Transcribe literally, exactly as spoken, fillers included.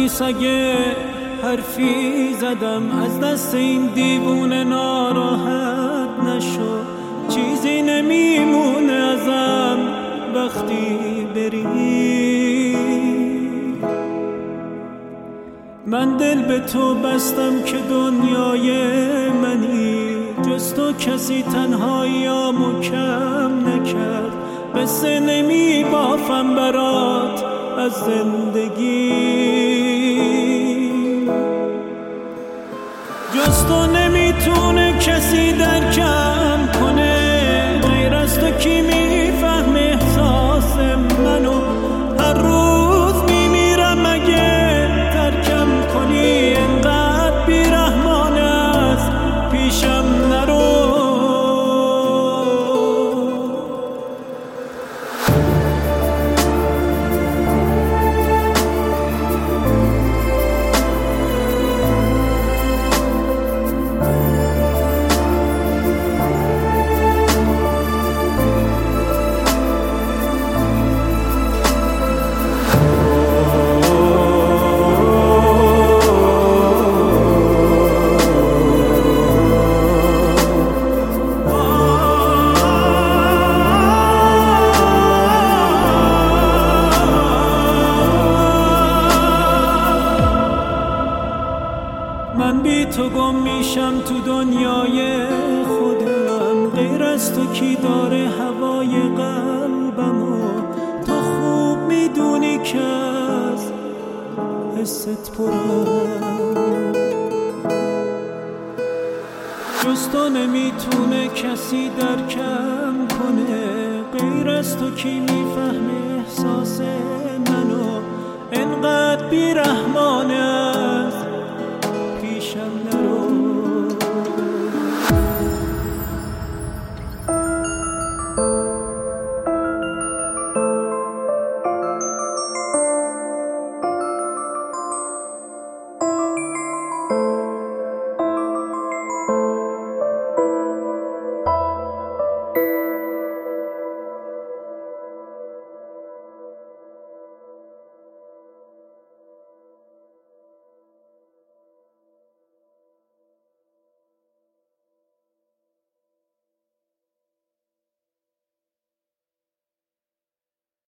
نیست اگه حرفی زدم، از دست این دیوونه ناراحت نشو، چیزی نمیمونه ازم وقتی بری. من دل به تو بستم که دنیای منی، جز تو کسی تنهاییامو کم نکرد، قصه نمی بافم برات از زندگی. جز تو نمیتونه کسی درکم کنه، غیر از تو کی میفهم احساس منو. هر روز میمیرم اگه ترکم کنی، اینقدر بیرحمانه است پیشم نرو. من بی تو گم میشم تو دنیای خودم، غیر از تو کی داره هوای قلبمو. تو خوب میدونی که از حست پرم، جز تو نمیتونه کسی درکم کنه، غیر از تو کی میفهمه احساس منو. انقدر بیرحم